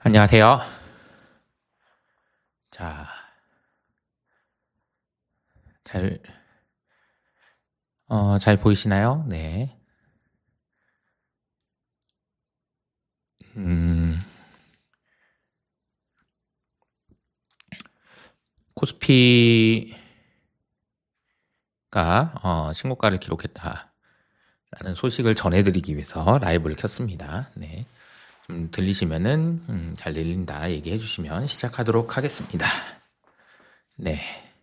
안녕하세요. 자, 잘, 잘 보이시나요? 네. 음, 코스피가, 신고가를 기록했다라는 소식을 전해드리기 위해서 라이브를 켰습니다. 네. 좀 들리시면은, 잘 들린다 얘기해 주시면 시작하도록 하겠습니다. 네.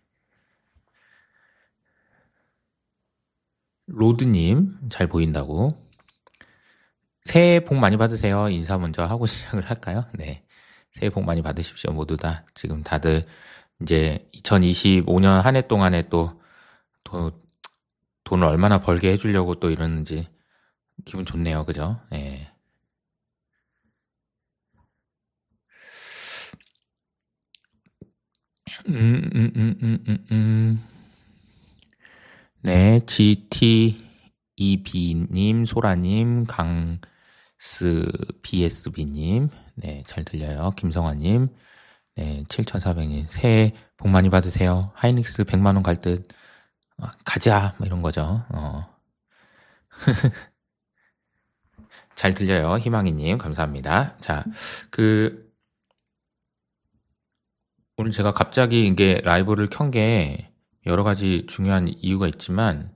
로드님, 잘 보인다고. 새해 복 많이 받으세요. 인사 먼저 하고 시작을 할까요? 네. 새해 복 많이 받으십시오. 모두 다. 지금 다들 이제 2025년 한 해 동안에 또 돈을 얼마나 벌게 해주려고 또 이러는지 기분 좋네요. 그죠? 예. 네, GTEB님, 소라님, BSB님, 네, 잘 들려요. 김성환님, 네, 7400님, 새해 복 많이 받으세요. 하이닉스 100만원 갈 듯, 가자, 뭐 이런 거죠. 잘 들려요. 희망이님, 감사합니다. 자, 오늘 제가 갑자기 이게 라이브를 켠 게 여러 가지 중요한 이유가 있지만,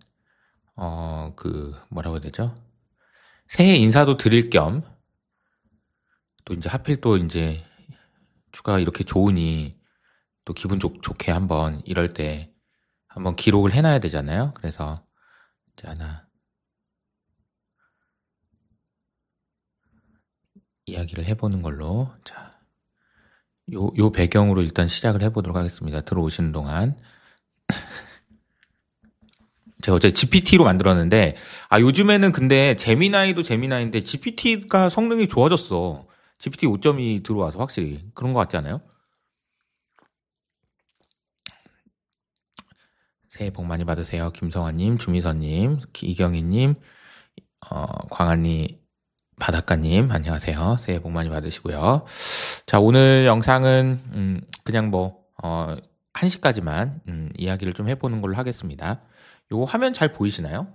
뭐라고 해야 되죠? 새해 인사도 드릴 겸, 또 이제 하필 또 이제 주가가 이렇게 좋으니 또 기분 좋게 한번 이럴 때 한번 기록을 해놔야 되잖아요. 그래서 이제 하나 이야기를 해보는 걸로. 자, 요 배경으로 일단 시작을 해보도록 하겠습니다. 들어오시는 동안. 제가 어제 GPT로 만들었는데, 요즘에는 근데 제미나이도 제미나이인데 GPT가 성능이 좋아졌어. GPT 5.2 들어와서 확실히. 그런 것 같지 않아요? 새해 복 많이 받으세요. 김성환님, 주미선님, 이경희님, 광안리 바닷가님, 안녕하세요. 새해 복 많이 받으시고요. 자, 오늘 영상은, 그냥 1시까지만, 이야기를 좀 해보는 걸로 하겠습니다. 요거 화면 잘 보이시나요?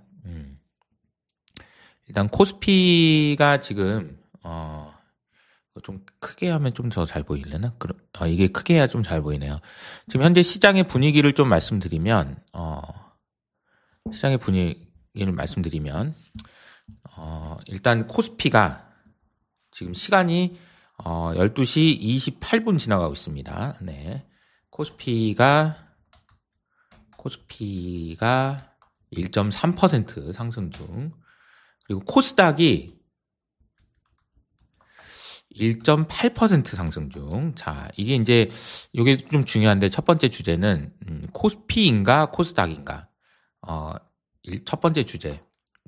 일단 코스피가 지금, 좀 크게 하면 좀 더 잘 보이려나? 이게 크게 해야 좀 잘 보이네요. 지금 현재 시장의 분위기를 좀 말씀드리면, 일단 코스피가 지금 시간이 12시 28분 지나가고 있습니다. 네. 코스피가 1.3% 상승 중. 그리고 코스닥이 1.8% 상승 중. 자, 이게 좀 중요한데 첫 번째 주제는 코스피인가 코스닥인가. 첫 번째 주제.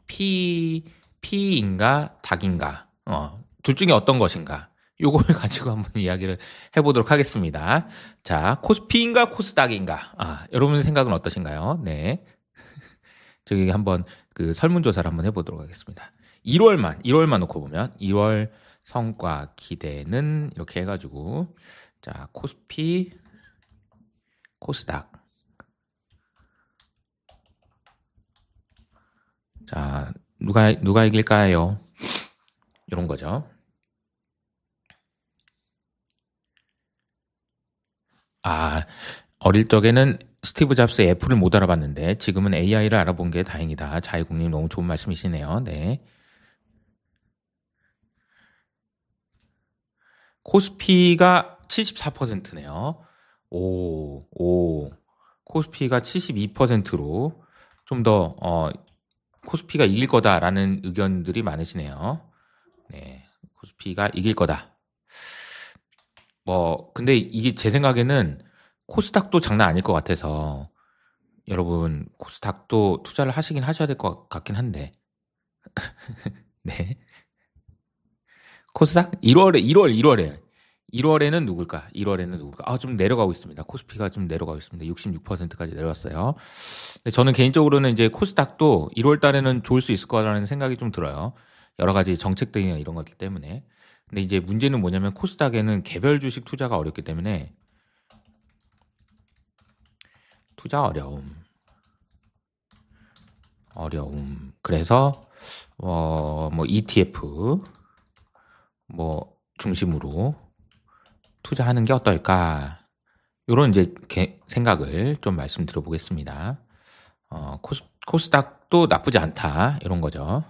피인가 닥인가. 둘 중에 어떤 것인가. 요걸 가지고 한번 이야기를 해보도록 하겠습니다. 자, 코스피인가 코스닥인가. 여러분의 생각은 어떠신가요? 네. 저기 한번 설문조사를 한번 해보도록 하겠습니다. 1월만 놓고 보면 2월 성과 기대는 이렇게 해가지고 자, 코스피, 코스닥. 자, 누가 이길까요? 이런 거죠. 어릴 적에는 스티브 잡스 애플을 못 알아봤는데 지금은 AI를 알아본 게 다행이다. 자이공님 너무 좋은 말씀이시네요. 네. 코스피가 74%네요. 코스피가 72%로 좀 더, 코스피가 이길 거다라는 의견들이 많으시네요. 네. 코스피가 이길 거다. 근데 이게 제 생각에는 코스닥도 장난 아닐 것 같아서 여러분, 코스닥도 투자를 하셔야 될 것 같긴 한데. 네. 코스닥? 1월에는 누굴까? 좀 내려가고 있습니다. 코스피가 좀 내려가고 있습니다. 66%까지 내려왔어요. 저는 개인적으로는 이제 코스닥도 1월 달에는 좋을 수 있을 거라는 생각이 좀 들어요. 여러 가지 정책들이나 이런 것들 때문에. 근데 이제 문제는 뭐냐면 코스닥에는 개별 주식 투자가 어렵기 때문에 투자 어려움. 그래서 뭐 ETF 뭐 중심으로 투자하는 게 어떨까? 이런 이제 생각을 좀 말씀드려 보겠습니다. 코스닥도 나쁘지 않다 이런 거죠.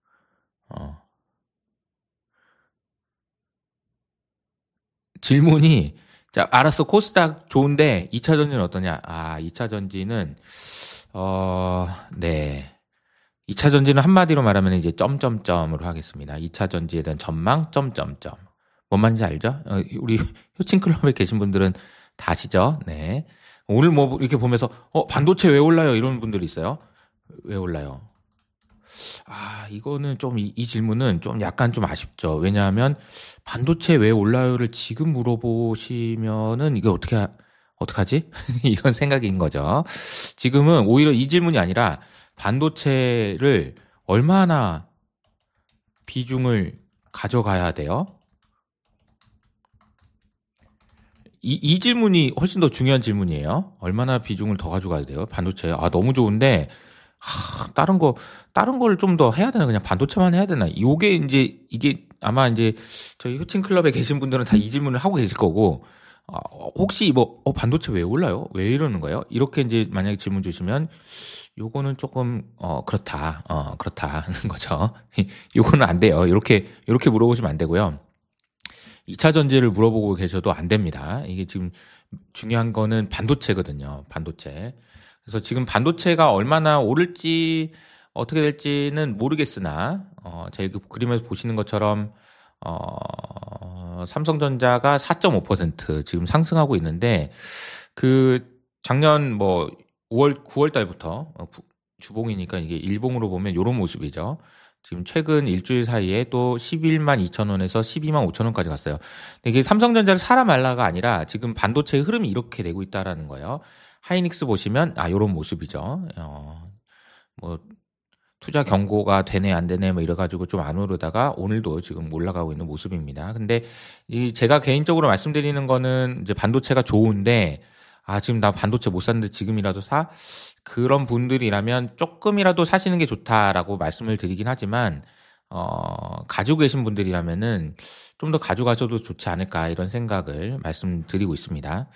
질문이 자 알았어 코스닥 좋은데 2차 전지는 어떠냐? 2차 전지는 네. 2차 전지는 한마디로 말하면 이제 점점점으로 하겠습니다. 2차 전지에 대한 전망 점점점. 뭔 말인지 알죠? 우리 효친클럽에 계신 분들은 다 아시죠? 네. 오늘 뭐 이렇게 보면서 반도체 왜 올라요? 이런 분들이 있어요. 왜 올라요? 이거는 좀 이 질문은 좀 약간 좀 아쉽죠. 왜냐하면 반도체 왜 올라요를 지금 물어보시면은 이게 어떡하지? 이런 생각인 거죠. 지금은 오히려 이 질문이 아니라 반도체를 얼마나 비중을 가져가야 돼요? 이 질문이 훨씬 더 중요한 질문이에요. 얼마나 비중을 더 가져가야 돼요? 반도체. 너무 좋은데, 다른 걸 좀 더 해야 되나? 그냥 반도체만 해야 되나? 이게 아마 이제 저희 효친클럽에 계신 분들은 다 이 질문을 하고 계실 거고, 혹시 반도체 왜 올라요? 왜 이러는 거예요? 이렇게 이제 만약에 질문 주시면, 요거는 조금, 그렇다는 거죠. 요거는 안 돼요. 이렇게 물어보시면 안 되고요. 2차 전지를 물어보고 계셔도 안 됩니다. 이게 지금 중요한 거는 반도체거든요. 반도체. 그래서 지금 반도체가 얼마나 오를지 어떻게 될지는 모르겠으나 저희 그 그림에서 보시는 것처럼 삼성전자가 4.5% 지금 상승하고 있는데 그 작년 뭐 9월 달부터 주봉이니까 이게 일봉으로 보면 이런 모습이죠. 지금 최근 일주일 사이에 또 11만 2천 원에서 12만 5천 원까지 갔어요. 이게 삼성전자를 사라 말라가 아니라 지금 반도체의 흐름이 이렇게 되고 있다라는 거예요. 하이닉스 보시면 이런 모습이죠. 뭐 투자 경고가 되네 안 되네 뭐 이래가지고 좀 안 오르다가 오늘도 지금 올라가고 있는 모습입니다. 근데 제가 개인적으로 말씀드리는 거는 이제 반도체가 좋은데 지금 나 반도체 못 샀는데 지금이라도 사? 그런 분들이라면 조금이라도 사시는 게 좋다라고 말씀을 드리긴 하지만 가지고 계신 분들이라면은 좀 더 가져가셔도 좋지 않을까 이런 생각을 말씀드리고 있습니다.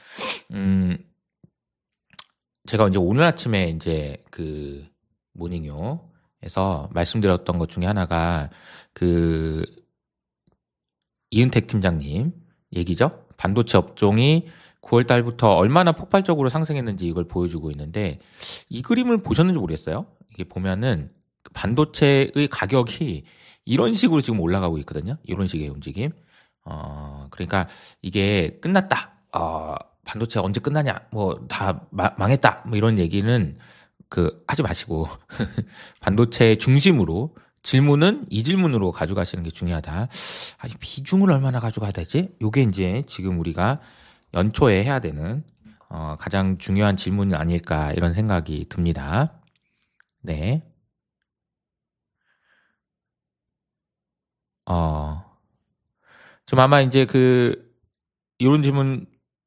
제가 이제 오늘 아침에 이제 그 모닝요에서 말씀드렸던 것 중에 하나가 그 이은택 팀장님 얘기죠. 반도체 업종이 9월 달부터 얼마나 폭발적으로 상승했는지 이걸 보여주고 있는데 이 그림을 보셨는지 모르겠어요. 이게 보면은 반도체의 가격이 이런 식으로 지금 올라가고 있거든요. 이런 식의 움직임. 그러니까 이게 끝났다. 반도체 언제 끝나냐? 뭐 다 망했다. 뭐 이런 얘기는 하지 마시고 반도체 중심으로 질문은 이 질문으로 가져가시는 게 중요하다. 비중을 얼마나 가져가야 되지? 요게 이제 지금 우리가 연초에 해야 되는 가장 중요한 질문이 아닐까 이런 생각이 듭니다. 네. 좀 아마 이제 이런 질문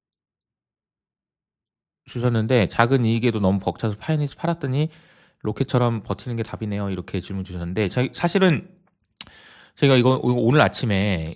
주셨는데 작은 이익에도 너무 벅차서 파이닉스 팔았더니 로켓처럼 버티는 게 답이네요. 이렇게 질문 주셨는데 사실은 제가 이거 오늘 아침에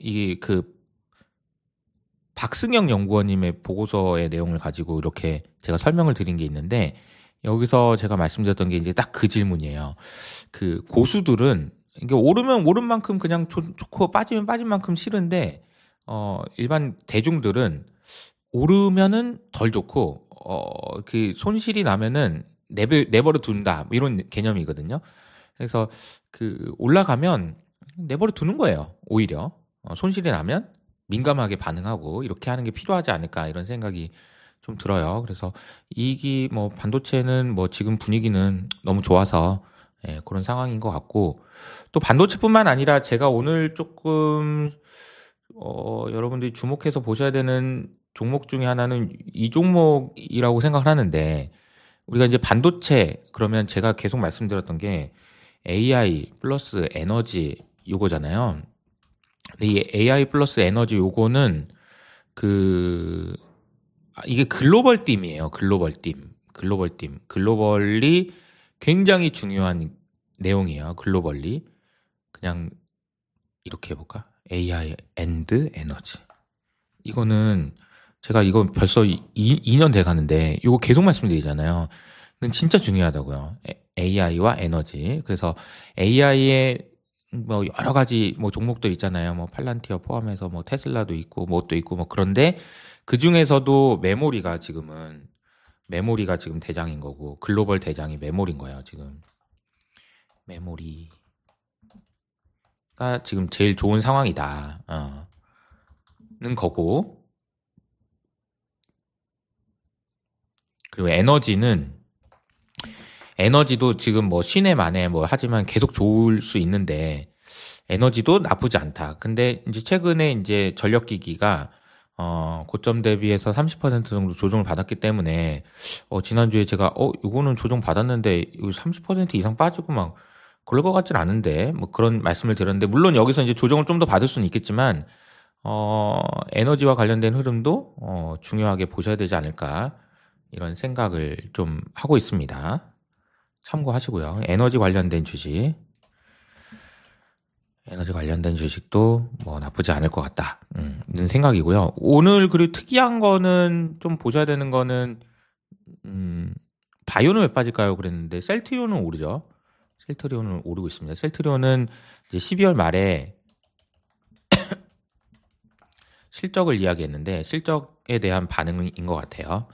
박승영 연구원님의 보고서의 내용을 가지고 이렇게 제가 설명을 드린 게 있는데 여기서 제가 말씀드렸던 게 이제 딱 그 질문이에요. 그 고수들은 이게 오르면 오른 만큼 그냥 좋고 빠지면 빠진 만큼 싫은데 일반 대중들은 오르면은 덜 좋고 그 손실이 나면은 내버려 둔다 이런 개념이거든요. 그래서 올라가면 내버려 두는 거예요. 오히려 손실이 나면 민감하게 반응하고 이렇게 하는 게 필요하지 않을까 이런 생각이 좀 들어요. 그래서 이익이 뭐 반도체는 뭐 지금 분위기는 너무 좋아서 그런 상황인 것 같고 또 반도체뿐만 아니라 제가 오늘 조금 여러분들이 주목해서 보셔야 되는 종목 중에 하나는 이 종목이라고 생각을 하는데 우리가 이제 반도체 그러면 제가 계속 말씀드렸던 게 AI 플러스 에너지 요거잖아요. 근데 이 AI 플러스 에너지 요거는 이게 글로벌 팀이에요. 글로벌 팀. 글로벌이 굉장히 중요한 내용이에요. 글로벌리. 그냥 이렇게 해볼까? AI and 에너지. 이거는 제가 이거 벌써 2년 돼 가는데 이거 계속 말씀드리잖아요. 이건 진짜 중요하다고요. AI와 에너지. 그래서 AI의 뭐 여러 가지 뭐 종목들 있잖아요. 뭐 팔란티어 포함해서 뭐 테슬라도 있고 뭣도 있고 뭐 그런데 그 중에서도 메모리가 지금 대장인 거고 글로벌 대장이 메모리인 거예요. 지금 메모리가 지금 제일 좋은 상황이다. 는 거고 그리고 에너지도 지금 뭐 신에 만에 뭐 하지만 계속 좋을 수 있는데 에너지도 나쁘지 않다. 근데 이제 최근에 이제 전력기기가 고점 대비해서 30% 정도 조정을 받았기 때문에 지난주에 제가 이거는 조정 받았는데 이거 30% 이상 빠지고 막 그럴 것 같진 않은데 뭐 그런 말씀을 드렸는데 물론 여기서 이제 조정을 좀 더 받을 수는 있겠지만 에너지와 관련된 흐름도 중요하게 보셔야 되지 않을까 이런 생각을 좀 하고 있습니다. 참고하시고요. 에너지 관련된 주식도 뭐 나쁘지 않을 것 같다. 이런 생각이고요. 오늘 그리고 특이한 거는 좀 보셔야 되는 거는 바이오는 왜 빠질까요? 그랬는데 셀트리온은 오르죠. 셀트리온은 오르고 있습니다. 셀트리온은 이제 12월 말에 실적을 이야기했는데 실적에 대한 반응인 것 같아요.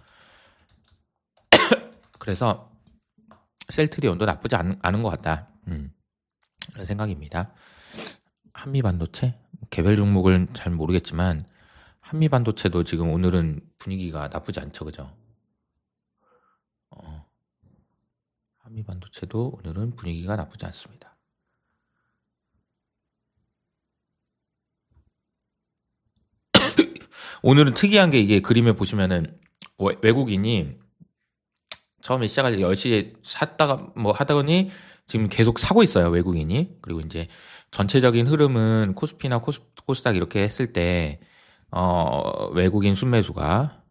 그래서 셀트리온도 나쁘지 않은 것 같다. 그런 생각입니다. 한미반도체? 개별 종목은 잘 모르겠지만 한미반도체도 지금 오늘은 분위기가 나쁘지 않죠. 그죠? 한미반도체도 오늘은 분위기가 나쁘지 않습니다. 오늘은 특이한 게 이게 그림에 보시면은 외국인이 처음에 시작할 때 10시에 샀다가 뭐 하더니 지금 계속 사고 있어요. 외국인이. 그리고 이제 전체적인 흐름은 코스피나 코스닥 이렇게 했을 때 외국인 순매수가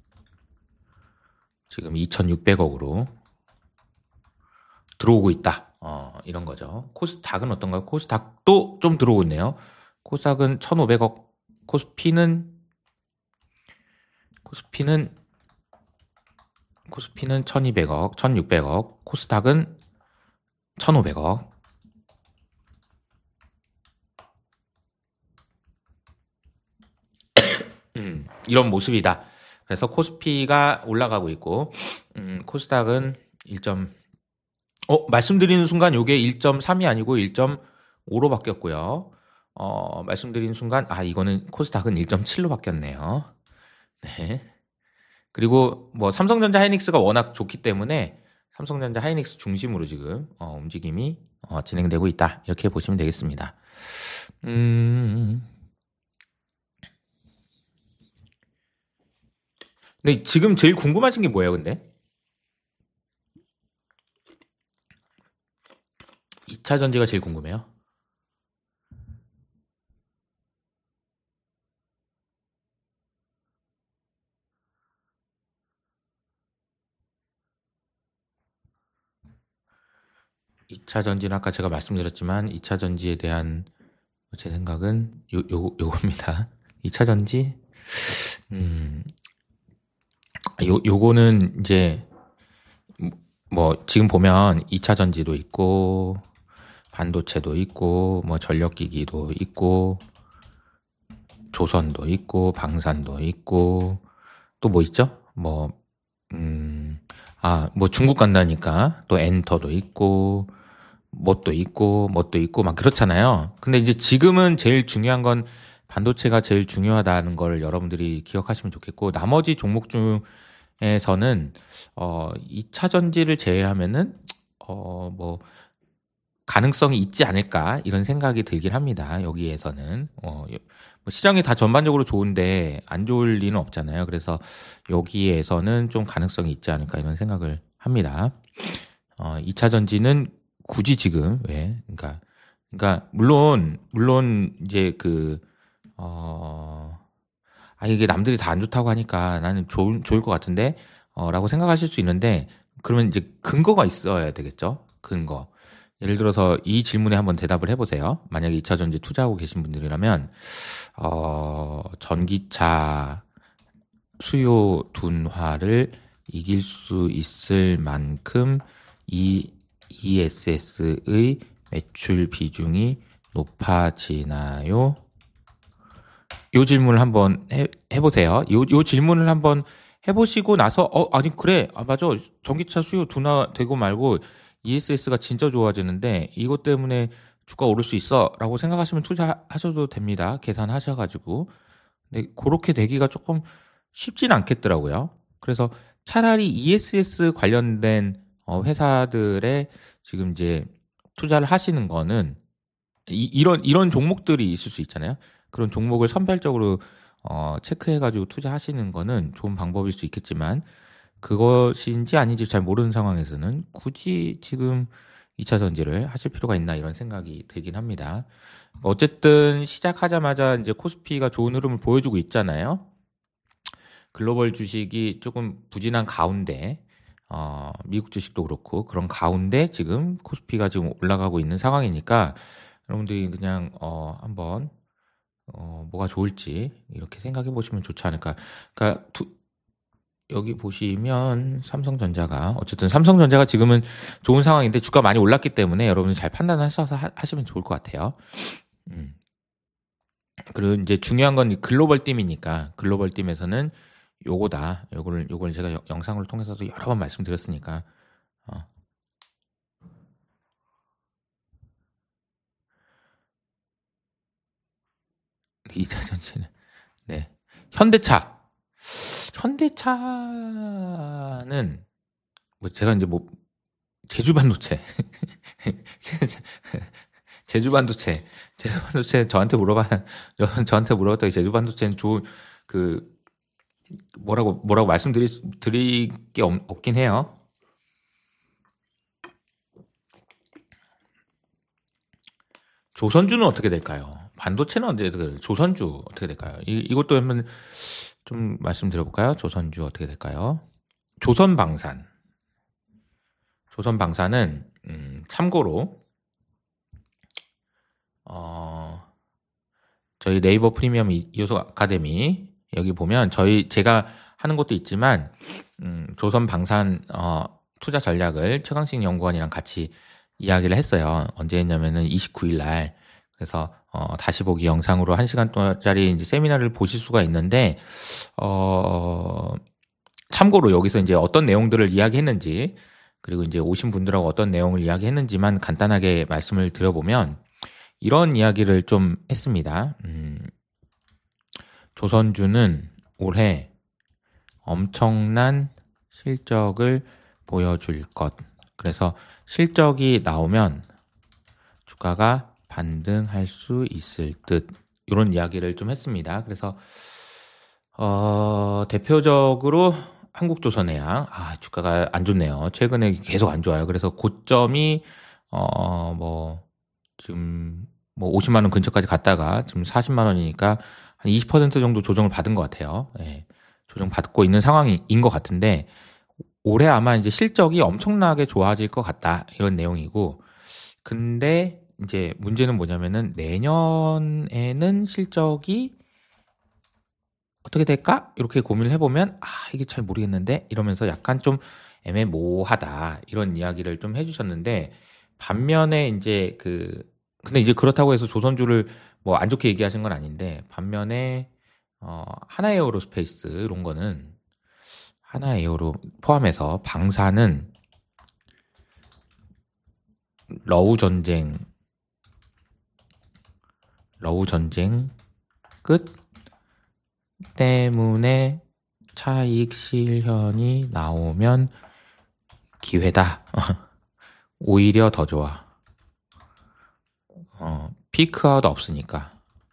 지금 2,600억으로 들어오고 있다. 이런 거죠. 코스닥은 어떤가요? 코스닥도 좀 들어오고 있네요. 코스닥은 1,500억, 코스피는 1,200억, 1,600억, 코스닥은 1,500억. 이런 모습이다. 그래서 코스피가 올라가고 있고, 코스닥은 말씀드리는 순간 요게 1.3이 아니고 1.5로 바뀌었고요. 말씀드리는 순간, 이거는 코스닥은 1.7로 바뀌었네요. 네. 그리고 뭐 삼성전자 하이닉스가 워낙 좋기 때문에 삼성전자 하이닉스 중심으로 지금 움직임이 진행되고 있다. 이렇게 보시면 되겠습니다. 근데 지금 제일 궁금하신 게 뭐예요, 근데? 2차 전지가 제일 궁금해요. 이 차 전지는 아까 제가 말씀드렸지만 2차 전지에 대한 제 생각은 요겁니다. 2차 전지 요거는 이제 뭐 지금 보면 2차 전지도 있고 반도체도 있고 뭐 전력기기도 있고 조선도 있고 방산도 있고 또 뭐 있죠? 뭐 중국 간다니까 또 엔터도 있고 뭣도 있고 막 그렇잖아요. 근데 이제 지금은 제일 중요한 건 반도체가 제일 중요하다는 걸 여러분들이 기억하시면 좋겠고 나머지 종목 중에서는 2차 전지를 제외하면은 뭐 가능성이 있지 않을까 이런 생각이 들긴 합니다. 여기에서는 뭐 시장이 다 전반적으로 좋은데 안 좋을 리는 없잖아요. 그래서 여기에서는 좀 가능성이 있지 않을까 이런 생각을 합니다. 2차 전지는 굳이 지금 그러니까 그러니까 물론 이제 이게 남들이 다 안 좋다고 하니까 나는 좋을 것 같은데 라고 생각하실 수 있는데 그러면 이제 근거가 있어야 되겠죠. 근거. 예를 들어서 이 질문에 한번 대답을 해보세요. 만약에 2차 전지 투자하고 계신 분들이라면 전기차 수요 둔화를 이길 수 있을 만큼 이 ESS의 매출 비중이 높아지나요? 요 질문을 한번 해보세요. 요 질문을 한번 해보시고 나서 아니 그래 맞아 전기차 수요 둔화되고 말고 ESS가 진짜 좋아지는데 이것 때문에 주가 오를 수 있어 라고 생각하시면 투자하셔도 됩니다. 계산하셔가지고. 근데 그렇게 되기가 조금 쉽진 않겠더라고요. 그래서 차라리 ESS 관련된 회사들의 지금 이제 투자를 하시는 거는 이런 종목들이 있을 수 있잖아요. 그런 종목을 선별적으로 체크해가지고 투자하시는 거는 좋은 방법일 수 있겠지만 그것인지 아닌지 잘 모르는 상황에서는 굳이 지금 2차 전지를 하실 필요가 있나 이런 생각이 들긴 합니다. 어쨌든 시작하자마자 이제 코스피가 좋은 흐름을 보여주고 있잖아요. 글로벌 주식이 조금 부진한 가운데 미국 주식도 그렇고 그런 가운데 지금 코스피가 지금 올라가고 있는 상황이니까 여러분들이 그냥 한번 뭐가 좋을지 이렇게 생각해 보시면 좋지 않을까. 그러니까 여기 보시면 삼성전자가 지금은 좋은 상황인데 주가 많이 올랐기 때문에 여러분이 잘 판단하셔서 하시면 좋을 것 같아요. 그리고 이제 중요한 건 글로벌 팀이니까 글로벌 팀에서는 요거다. 요걸 제가 영상을 통해서도 여러 번 말씀드렸으니까. 2차 전지는 네. 현대차는 뭐 제가 이제 뭐 제주반도체 제주반도체 저한테 물어봤더니 제주반도체는 좋은 뭐라고 말씀드릴 게 없긴 해요. 조선주는 어떻게 될까요? 반도체는 언제 조선주 어떻게 될까요? 이것도 한번 좀 말씀드려볼까요? 조선주 어떻게 될까요? 조선방산은 참고로 저희 네이버 프리미엄 이호석 아카데미 여기 보면 제가 하는 것도 있지만 조선방산 투자 전략을 최강식 연구원이랑 같이 이야기를 했어요. 언제 했냐면은 29일 날. 그래서 다시 보기 영상으로 1시간 동안짜리 이제 세미나를 보실 수가 있는데 참고로 여기서 이제 어떤 내용들을 이야기했는지 그리고 이제 오신 분들하고 어떤 내용을 이야기했는지만 간단하게 말씀을 드려보면 이런 이야기를 좀 했습니다. 조선주는 올해 엄청난 실적을 보여줄 것. 그래서 실적이 나오면 주가가 반등할 수 있을 듯 이런 이야기를 좀 했습니다. 그래서 대표적으로 한국조선해양 주가가 안 좋네요. 최근에 계속 안 좋아요. 그래서 고점이 지금 50만 원 근처까지 갔다가 지금 40만 원이니까 한 20% 정도 조정을 받은 것 같아요. 네, 조정 받고 있는 상황인 것 같은데 올해 아마 이제 실적이 엄청나게 좋아질 것 같다 이런 내용이고 근데 이제 문제는 뭐냐면은 내년에는 실적이 어떻게 될까? 이렇게 고민을 해보면 이게 잘 모르겠는데 이러면서 약간 좀 애매모호하다 이런 이야기를 좀 해주셨는데 반면에 이제 근데 이제 그렇다고 해서 조선주를 뭐 안 좋게 얘기하신 건 아닌데 반면에 하나에어로스페이스 이런 거는 하나에어로 포함해서 방사는 러우 전쟁 끝 때문에 차익 실현이 나오면 기회다. 오히려 더 좋아. 피크아웃 없으니까.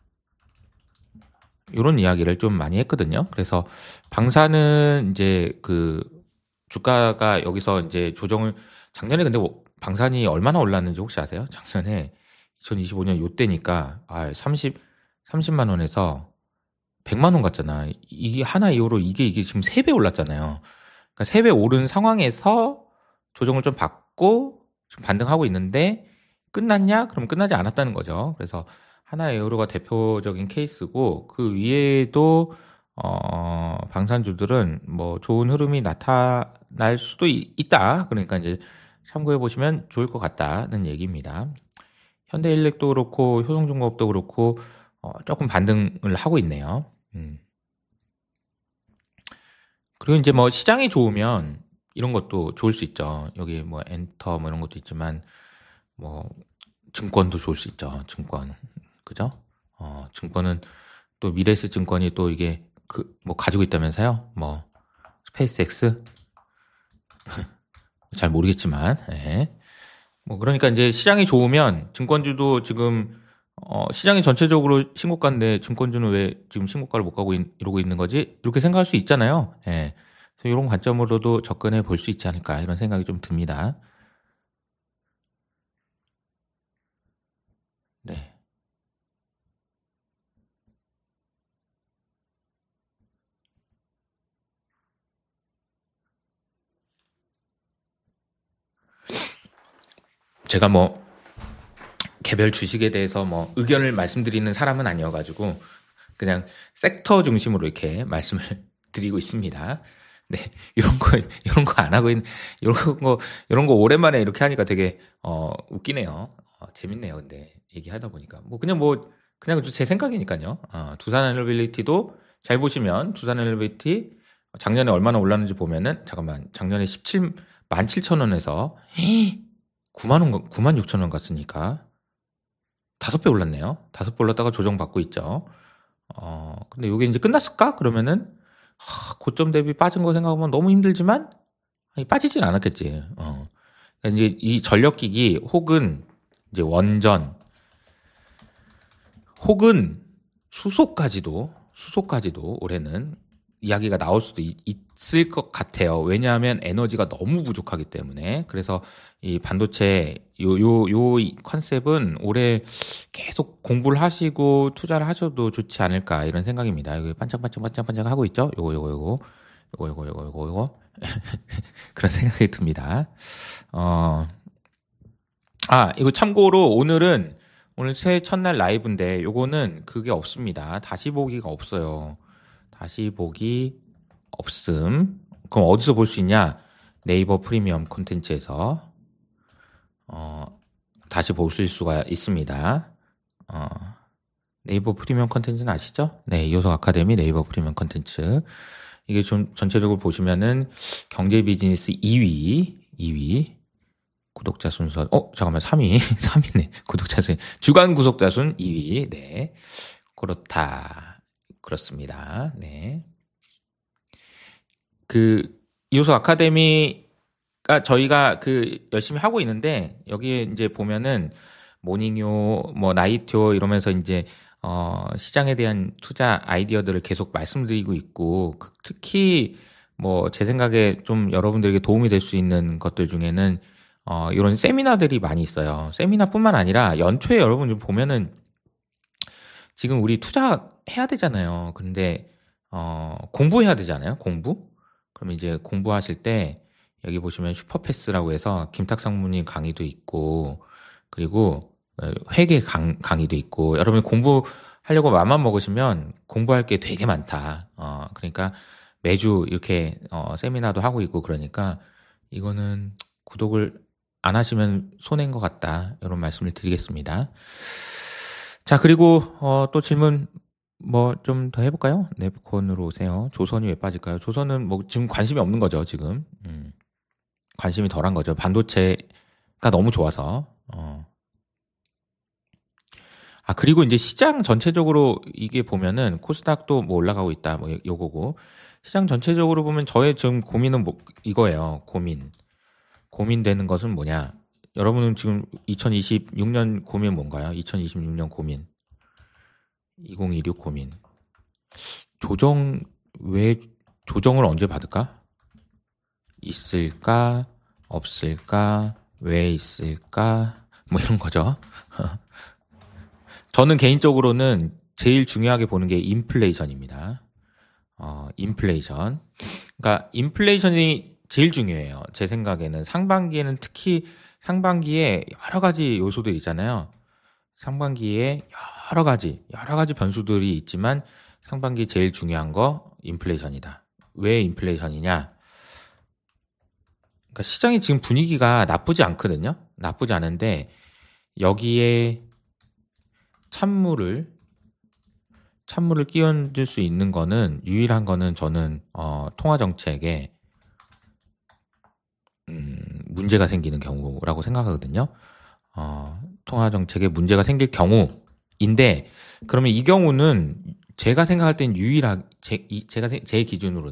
이런 이야기를 좀 많이 했거든요. 그래서 방사는 이제 주가가 여기서 이제 조정을 작년에 근데 방산이 얼마나 올랐는지 혹시 아세요? 작년에 2025년 요때니까 30만 원에서 100만 원 갔잖아. 이게 하나 이후로 이게 지금 3배 올랐잖아요. 그러니까 3배 오른 상황에서 조정을 좀 받고 좀 반등하고 있는데 끝났냐? 그럼 끝나지 않았다는 거죠. 그래서 하나 에어로가 대표적인 케이스고 그 위에도 방산주들은 뭐 좋은 흐름이 나타날 수도 있다. 그러니까 이제 참고해 보시면 좋을 것 같다는 얘기입니다. 현대일렉도 그렇고 효성중공업도 그렇고 조금 반등을 하고 있네요. 그리고 이제 뭐 시장이 좋으면 이런 것도 좋을 수 있죠. 여기 뭐 엔터 뭐 이런 것도 있지만 뭐 증권도 좋을 수 있죠. 증권. 그죠? 증권은 또 미래에셋 증권이 또 이게 뭐 가지고 있다면서요? 뭐 스페이스X 잘 모르겠지만, 예. 뭐 그러니까 이제 시장이 좋으면 증권주도 지금 시장이 전체적으로 신고가인데 증권주는 왜 지금 신고가를 못 가고 이러고 있는 거지? 이렇게 생각할 수 있잖아요. 예. 그래서 이런 관점으로도 접근해 볼 수 있지 않을까 이런 생각이 좀 듭니다. 네. 제가 뭐 개별 주식에 대해서 뭐 의견을 말씀드리는 사람은 아니어가지고 그냥 섹터 중심으로 이렇게 말씀을 드리고 있습니다. 네, 이런 거 안 하고 있는, 이런 거 오랜만에 이렇게 하니까 되게, 웃기네요. 재밌네요. 근데, 얘기하다 보니까. 그냥 제 생각이니까요. 두산 엘리베이티도 잘 보시면, 두산 엘리베이티 작년에 얼마나 올랐는지 보면은, 잠깐만, 작년에 17,000원에서 9만 6천 원 갔으니까, 5배 올랐네요. 5배 올랐다가 조정받고 있죠. 근데 이게 이제 끝났을까? 그러면은, 고점 대비 빠진 거 생각하면 너무 힘들지만, 빠지진 않았겠지. 그러니까 이제 이 전력기기 혹은 이제 원전, 혹은 수소까지도 올해는 이야기가 나올 수도 있을 것 같아요. 왜냐하면 에너지가 너무 부족하기 때문에. 그래서 이 반도체 요 컨셉은 올해 계속 공부를 하시고 투자를 하셔도 좋지 않을까 이런 생각입니다. 여기 반짝반짝 하고 있죠? 요거. 그런 생각이 듭니다. 이거 참고로 오늘 새해 첫날 라이브인데 요거는 그게 없습니다. 다시 보기가 없어요. 다시 보기 없음. 그럼 어디서 볼 수 있냐? 네이버 프리미엄 콘텐츠에서 다시 보실 수가 있습니다. 네이버 프리미엄 콘텐츠는 아시죠? 네, 이호석 아카데미 네이버 프리미엄 콘텐츠. 이게 좀 전체적으로 보시면은 경제 비즈니스 2위 구독자 순서 잠깐만 3위 3위네 구독자 순 주간 구독자 순 2위 네 그렇습니다. 네. 이호석 아카데미가 저희가 열심히 하고 있는데 여기에 이제 보면은 모닝요 뭐 나이트요 이러면서 이제 시장에 대한 투자 아이디어들을 계속 말씀드리고 있고 특히 뭐 제 생각에 좀 여러분들에게 도움이 될 수 있는 것들 중에는 이런 세미나들이 많이 있어요. 세미나뿐만 아니라 연초에 여러분 좀 보면은 지금 우리 투자해야 되잖아요. 근데 공부해야 되잖아요. 공부. 그럼 이제 공부하실 때 여기 보시면 슈퍼패스라고 해서 김탁상무님 강의도 있고 그리고 회계 강의도 있고 여러분이 공부하려고 마음만 먹으시면 공부할 게 되게 많다. 그러니까 매주 이렇게 세미나도 하고 있고 그러니까 이거는 구독을 안 하시면 손해인 것 같다. 이런 말씀을 드리겠습니다. 자, 그리고 또 질문 뭐 좀 더 해볼까요? 네브콘으로 오세요. 조선이 왜 빠질까요? 조선은 뭐 지금 관심이 없는 거죠. 지금 관심이 덜한 거죠. 반도체가 너무 좋아서. 그리고 이제 시장 전체적으로 이게 보면은 코스닥도 뭐 올라가고 있다. 뭐 요거고. 시장 전체적으로 보면 저의 지금 고민은 이거예요. 고민되는 것은 뭐냐? 여러분은 지금 2026년 고민 뭔가요? 2026년 고민. 2026 고민. 조정을 언제 받을까? 있을까? 없을까? 왜 있을까? 뭐 이런 거죠. 저는 개인적으로는 제일 중요하게 보는 게 인플레이션입니다. 인플레이션. 그러니까 인플레이션이 제일 중요해요. 제 생각에는 상반기에는 특히 상반기에 여러 가지 요소들이 있잖아요. 상반기에 여러 가지 변수들이 있지만 상반기 제일 중요한 거 인플레이션이다. 왜 인플레이션이냐? 그러니까 시장이 지금 분위기가 나쁘지 않거든요. 나쁘지 않은데 여기에 찬물을 끼얹을 수 있는 거는 유일한 거는 저는 통화 정책에 문제가 생기는 경우라고 생각하거든요. 통화 정책에 문제가 생길 경우인데 그러면 이 경우는 제가 생각할 땐 제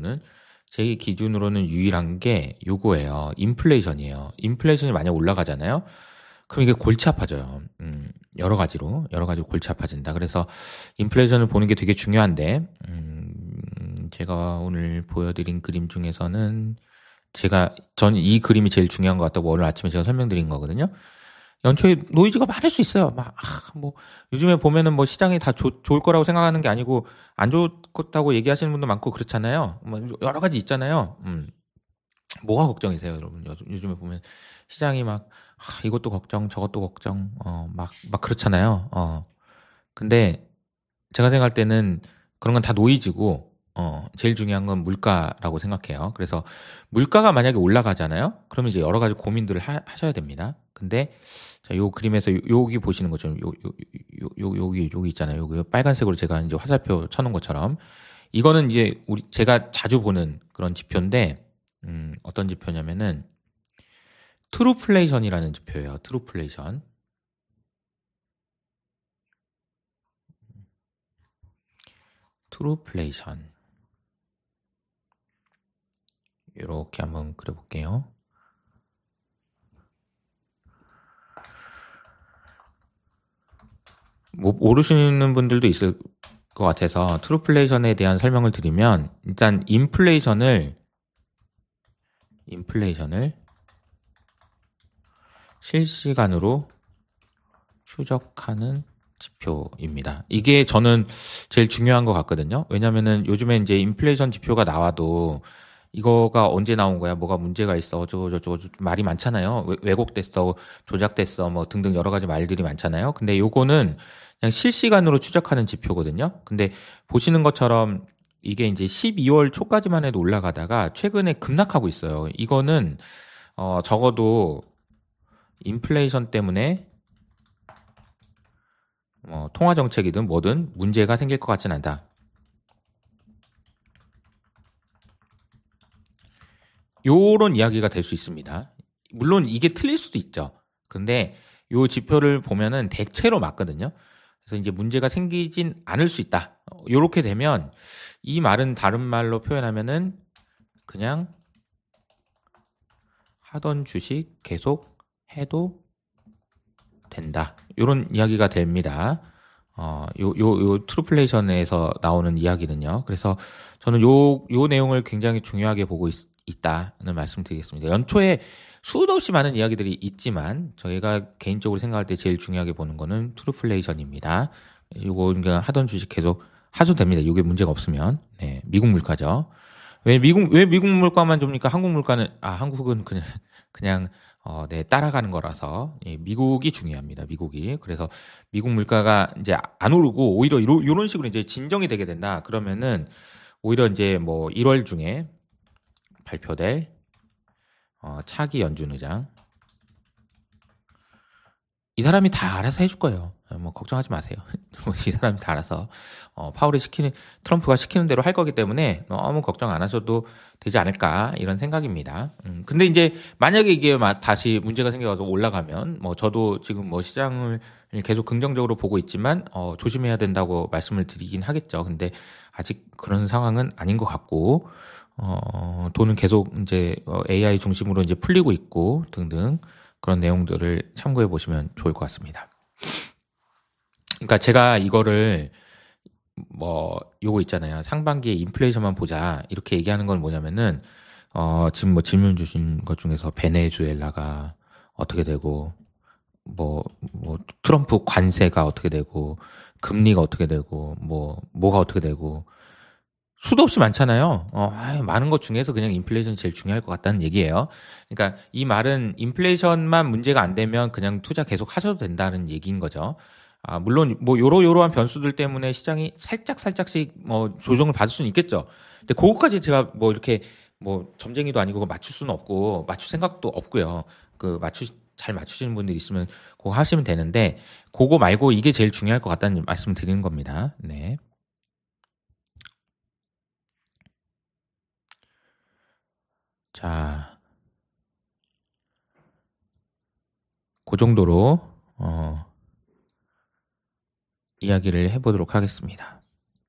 기준으로는 유일한 게 요거예요. 인플레이션이에요. 인플레이션이 만약 올라가잖아요. 그럼 이게 골치 아파져요. 여러 가지로 골치 아파진다. 그래서 인플레이션을 보는 게 되게 중요한데, 제가 오늘 보여드린 그림 중에서는 전 이 그림이 제일 중요한 것 같다고 오늘 아침에 제가 설명드린 거거든요. 연초에 노이즈가 많을 수 있어요. 요즘에 보면은 시장이 다 좋을 거라고 생각하는 게 아니고 안 좋다고 얘기하시는 분도 많고 그렇잖아요. 여러 가지 있잖아요. 뭐가 걱정이세요, 여러분? 요즘에 보면 시장이 이것도 걱정, 저것도 걱정, 막 그렇잖아요. 근데 제가 생각할 때는 그런 건 다 노이즈고, 제일 중요한 건 물가라고 생각해요. 그래서 물가가 만약에 올라가잖아요? 그러면 이제 여러 가지 고민들을 하셔야 됩니다. 근데, 자, 요 그림에서 여기 보시는 것처럼, 여기 있잖아요. 여기 빨간색으로 제가 이제 화살표 쳐놓은 것처럼, 이거는 이제 제가 자주 보는 그런 지표인데, 어떤 지표냐면은, 트루플레이션이라는 지표예요. 트루플레이션. 이렇게 한번 그려볼게요. 모르시는 분들도 있을 것 같아서 트루플레이션에 대한 설명을 드리면 일단 인플레이션을 실시간으로 추적하는 지표입니다. 이게 저는 제일 중요한 것 같거든요. 왜냐면은 요즘에 이제 인플레이션 지표가 나와도 이거가 언제 나온 거야? 뭐가 문제가 있어? 어쩌고 말이 많잖아요. 왜곡됐어, 조작됐어, 등등 여러 가지 말들이 많잖아요. 근데 요거는 그냥 실시간으로 추적하는 지표거든요. 근데 보시는 것처럼 이게 이제 12월 초까지만 해도 올라가다가 최근에 급락하고 있어요. 이거는 적어도 인플레이션 때문에 통화 정책이든 뭐든 문제가 생길 것 같진 않다. 요런 이야기가 될 수 있습니다. 물론 이게 틀릴 수도 있죠. 근데 요 지표를 보면은 대체로 맞거든요. 그래서 이제 문제가 생기진 않을 수 있다. 요렇게 되면 이 말은 다른 말로 표현하면은 그냥 하던 주식 계속 해도 된다. 요런 이야기가 됩니다. 요 트루플레이션에서 나오는 이야기는요. 그래서 저는 요 내용을 굉장히 중요하게 보고 있다는 말씀 드리겠습니다. 연초에 수도 없이 많은 이야기들이 있지만 저희가 개인적으로 생각할 때 제일 중요하게 보는 거는 트루플레이션입니다. 요거 그러니까 하던 주식 계속 하셔도 됩니다. 요게 문제가 없으면. 네, 미국 물가죠. 왜 미국 물가만 좋습니까? 한국 물가는 한국은 그냥 따라가는 거라서 미국이 중요합니다. 미국이. 그래서 미국 물가가 이제 안 오르고 오히려 이런 식으로 이제 진정이 되게 된다. 그러면은 오히려 이제 1월 중에 발표될 차기 연준 의장 이 사람이 다 알아서 해줄 거예요. 걱정하지 마세요. 이 사람이 다 알아서 트럼프가 시키는 대로 할 거기 때문에 너무 걱정 안 하셔도 되지 않을까 이런 생각입니다. 근데 이제 만약에 이게 다시 문제가 생겨서 올라가면 저도 지금 시장을 계속 긍정적으로 보고 있지만 조심해야 된다고 말씀을 드리긴 하겠죠. 근데 아직 그런 상황은 아닌 것 같고 돈은 계속 이제 AI 중심으로 이제 풀리고 있고 등등. 그런 내용들을 참고해 보시면 좋을 것 같습니다. 그러니까 제가 이거를 요거 있잖아요. 상반기에 인플레이션만 보자 이렇게 얘기하는 건 뭐냐면은 지금 질문 주신 것 중에서 베네수엘라가 어떻게 되고 트럼프 관세가 어떻게 되고, 금리가 어떻게 되고, 뭐가 어떻게 되고, 수도 없이 많잖아요. 많은 것 중에서 그냥 인플레이션이 제일 중요할 것 같다는 얘기예요. 그러니까 이 말은 인플레이션만 문제가 안 되면 그냥 투자 계속 하셔도 된다는 얘기인 거죠. 물론 요러요러한 변수들 때문에 시장이 살짝씩 조정을 받을 수는 있겠죠. 근데 그거까지 제가 이렇게 점쟁이도 아니고 맞출 수는 없고 맞출 생각도 없고요. 잘 맞추시는 분들 있으면 그거 하시면 되는데 그거 말고 이게 제일 중요할 것 같다는 말씀을 드리는 겁니다. 네. 자, 그 정도로 이야기를 해보도록 하겠습니다.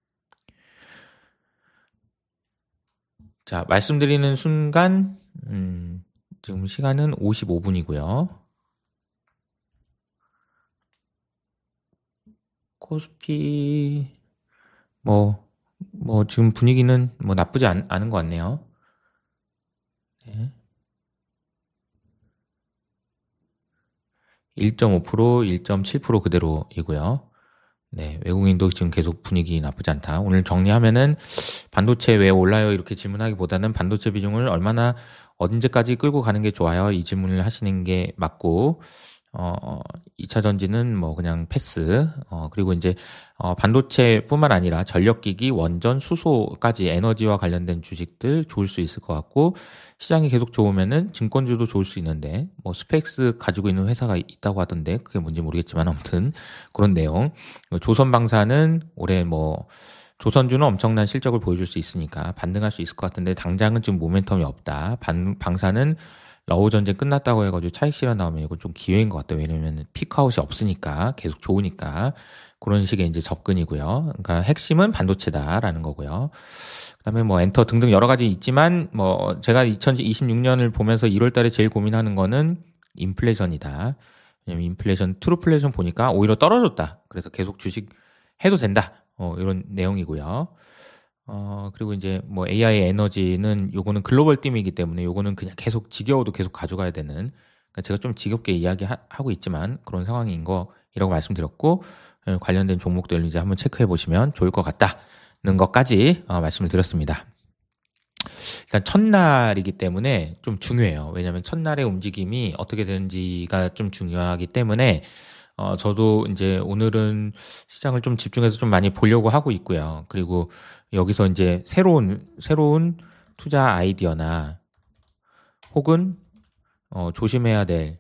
자, 말씀드리는 순간 지금 시간은 55분이고요. 코스피 지금 분위기는 나쁘지 않은 것 같네요. 네. 1.5%, 1.7% 그대로이고요. 네, 외국인도 지금 계속 분위기 나쁘지 않다. 오늘 정리하면은 반도체 왜 올라요? 이렇게 질문하기보다는 반도체 비중을 얼마나 언제까지 끌고 가는 게 좋아요? 이 질문을 하시는 게 맞고, 2차 전지는 그냥 패스. 그리고 이제, 반도체뿐만 아니라 전력기기, 원전, 수소까지 에너지와 관련된 주식들 좋을 수 있을 것 같고, 시장이 계속 좋으면은 증권주도 좋을 수 있는데, 스펙스 가지고 있는 회사가 있다고 하던데, 그게 뭔지 모르겠지만, 아무튼, 그런 내용. 조선방사는 올해 조선주는 엄청난 실적을 보여줄 수 있으니까 반등할 수 있을 것 같은데, 당장은 지금 모멘텀이 없다. 방사는 러우 전쟁 끝났다고 해가지고 차익 실현 나오면 이거 좀 기회인 것 같아요. 왜냐면 피크아웃이 없으니까 계속 좋으니까 그런 식의 이제 접근이고요. 그러니까 핵심은 반도체다라는 거고요. 그다음에 엔터 등등 여러 가지 있지만 제가 2026년을 보면서 1월달에 제일 고민하는 거는 인플레이션이다. 왜냐면 트루플레이션 보니까 오히려 떨어졌다. 그래서 계속 주식 해도 된다. 이런 내용이고요. 그리고 이제 AI 에너지는 요거는 글로벌 팀이기 때문에 요거는 그냥 계속 지겨워도 계속 가져가야 되는, 그러니까 제가 좀 지겹게 이야기하고 있지만 그런 상황인 거이라고 말씀드렸고, 관련된 종목들 이제 한번 체크해 보시면 좋을 것 같다는 것까지 말씀을 드렸습니다. 일단 첫날이기 때문에 좀 중요해요. 왜냐하면 첫날의 움직임이 어떻게 되는지가 좀 중요하기 때문에 저도 이제 오늘은 시장을 좀 집중해서 좀 많이 보려고 하고 있고요. 그리고 여기서 이제 새로운 투자 아이디어나 혹은 조심해야 될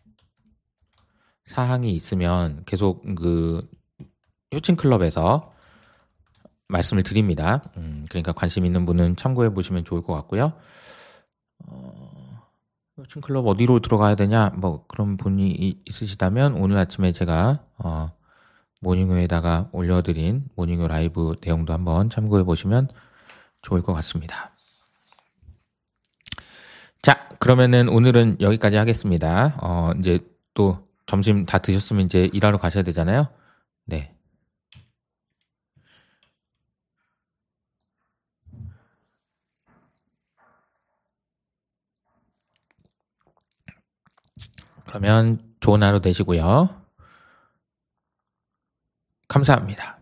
사항이 있으면 계속 효친 클럽에서 말씀을 드립니다. 그러니까 관심 있는 분은 참고해 보시면 좋을 것 같고요. 효친 클럽 어디로 들어가야 되냐? 그런 분이 있으시다면 오늘 아침에 제가 모닝웨에다가 올려드린 모닝웨 라이브 내용도 한번 참고해 보시면 좋을 것 같습니다. 자, 그러면은 오늘은 여기까지 하겠습니다. 이제 또 점심 다 드셨으면 이제 일하러 가셔야 되잖아요. 네. 그러면 좋은 하루 되시고요. 감사합니다.